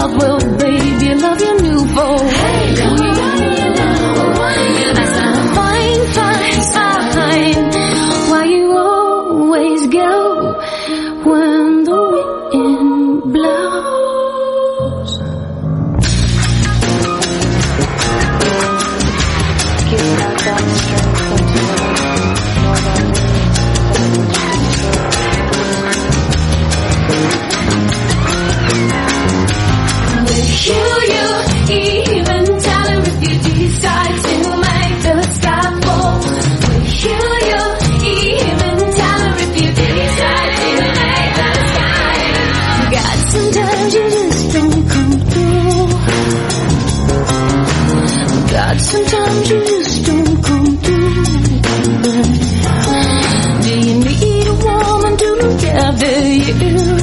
love, well, baby, love your new foe. Hey, love your I said, fine, fine, fine. Why you always go when the wind blows? Give out that strength into more than you even tell her if you decide to make the sky fall? Will you even tell her if you decide to make the sky? God, sometimes you just don't come through. God, sometimes you just don't come through. Do you need a woman to look after you?